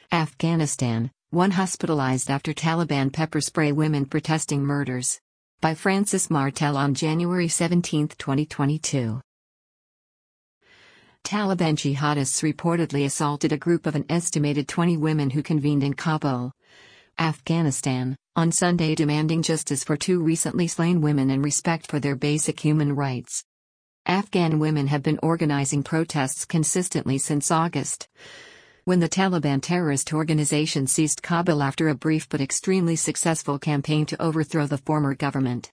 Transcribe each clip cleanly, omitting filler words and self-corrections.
Afghanistan, one hospitalized after Taliban pepper spray women protesting murders. By Francis Martel on January 17, 2022. Taliban jihadists reportedly assaulted a group of an estimated 20 women who convened in Kabul, Afghanistan, on Sunday, demanding justice for two recently slain women and respect for their basic human rights. Afghan women have been organizing protests consistently since August, when the Taliban terrorist organization seized Kabul after a brief but extremely successful campaign to overthrow the former government.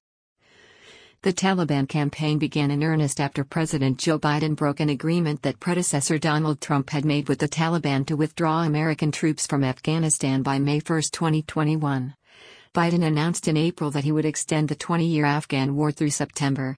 The Taliban campaign began in earnest after President Joe Biden broke an agreement that predecessor Donald Trump had made with the Taliban to withdraw American troops from Afghanistan by May 1, 2021. Biden announced in April that he would extend the 20-year Afghan war through September.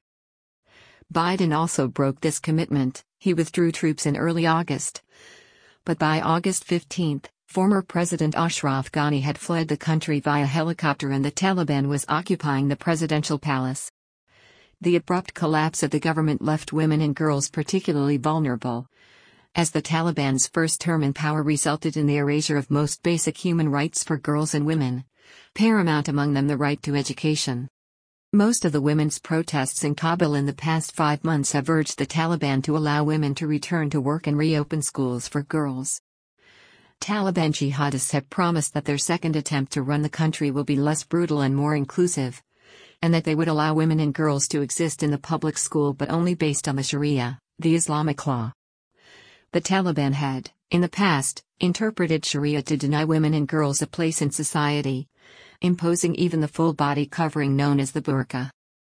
Biden also broke this commitment. He withdrew troops in early August. But by August 15, former President Ashraf Ghani had fled the country via helicopter and the Taliban was occupying the presidential palace. The abrupt collapse of the government left women and girls particularly vulnerable, as the Taliban's first term in power resulted in the erasure of most basic human rights for girls and women, paramount among them the right to education. Most of the women's protests in Kabul in the past 5 months have urged the Taliban to allow women to return to work and reopen schools for girls. Taliban jihadists have promised that their second attempt to run the country will be less brutal and more inclusive, and that they would allow women and girls to exist in the public school but only based on the Sharia, the Islamic law. The Taliban had, in the past, interpreted Sharia to deny women and girls a place in society, imposing even the full body covering known as the burqa.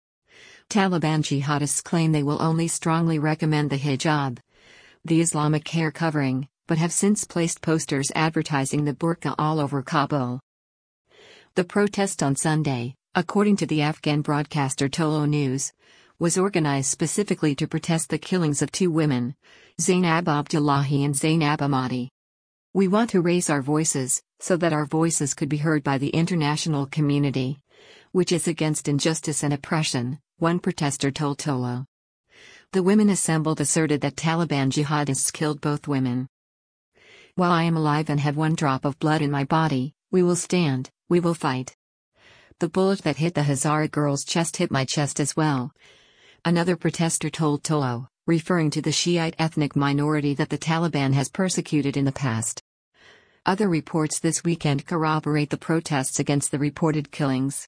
Taliban jihadists claim they will only strongly recommend the hijab, the Islamic hair covering, but have since placed posters advertising the burqa all over Kabul. The protest on Sunday, according to the Afghan broadcaster Tolo News, was organized specifically to protest the killings of two women, Zainab Abdullahi and Zainab Ahmadi. We want to raise our voices, so that our voices could be heard by the international community, which is against injustice and oppression, one protester told Tolo. The women assembled asserted that Taliban jihadists killed both women. While I am alive and have one drop of blood in my body, we will stand, we will fight. The bullet that hit the Hazara girl's chest hit my chest as well, another protester told Tolo, referring to the Shiite ethnic minority that the Taliban has persecuted in the past. Other reports this weekend corroborate the protests against the reported killings.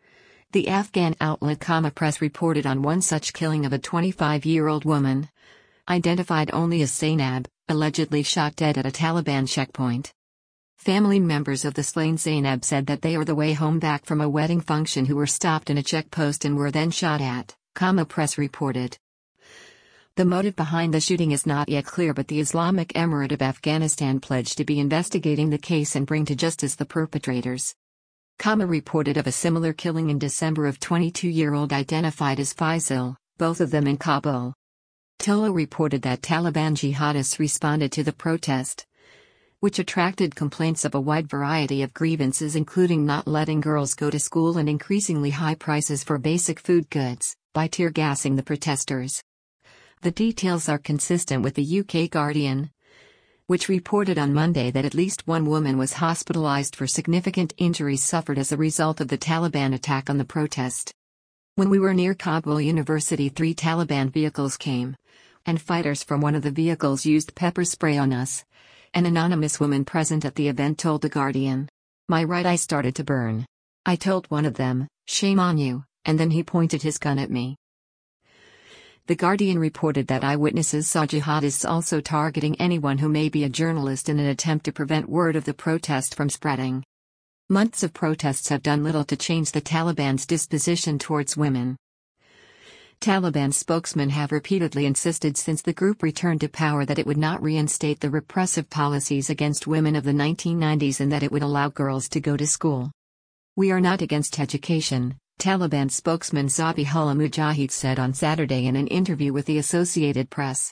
The Afghan outlet Kama Press reported on one such killing of a 25-year-old woman, identified only as Zainab, allegedly shot dead at a Taliban checkpoint. Family members of the slain Zainab said that they were on the way home back from a wedding function who were stopped in a checkpost and were then shot at, Kama Press reported. The motive behind the shooting is not yet clear, but the Islamic Emirate of Afghanistan pledged to be investigating the case and bring to justice the perpetrators. Kama reported of a similar killing in December of 22-year-old identified as Faisal, both of them in Kabul. Tolo reported that Taliban jihadists responded to the protest, which attracted complaints of a wide variety of grievances including not letting girls go to school and increasingly high prices for basic food goods, by tear gassing the protesters. The details are consistent with the UK Guardian, which reported on Monday that at least one woman was hospitalized for significant injuries suffered as a result of the Taliban attack on the protest. When we were near Kabul University, 3 Taliban vehicles came, and fighters from one of the vehicles used pepper spray on us, an anonymous woman present at the event told The Guardian. My right eye started to burn. I told one of them, "Shame on you," and then he pointed his gun at me. The Guardian reported that eyewitnesses saw jihadists also targeting anyone who may be a journalist in an attempt to prevent word of the protest from spreading. Months of protests have done little to change the Taliban's disposition towards women. Taliban spokesmen have repeatedly insisted since the group returned to power that it would not reinstate the repressive policies against women of the 1990s and that it would allow girls to go to school. We are not against education, Taliban spokesman Zabihullah Mujahid said on Saturday in an interview with the Associated Press.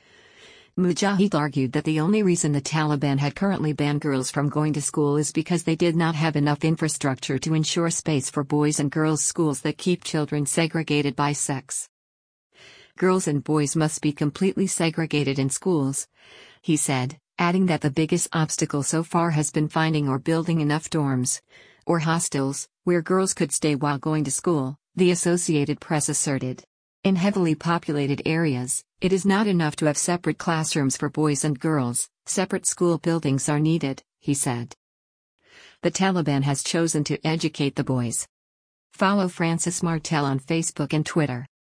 Mujahid argued that the only reason the Taliban had currently banned girls from going to school is because they did not have enough infrastructure to ensure space for boys and girls' schools that keep children segregated by sex. Girls and boys must be completely segregated in schools, he said, adding that the biggest obstacle so far has been finding or building enough dorms or hostels where girls could stay while going to school, the Associated Press asserted. In heavily populated areas, it is not enough to have separate classrooms for boys and girls, separate school buildings are needed, he said. The Taliban has chosen to educate the boys. Follow Francis Martel on Facebook and Twitter.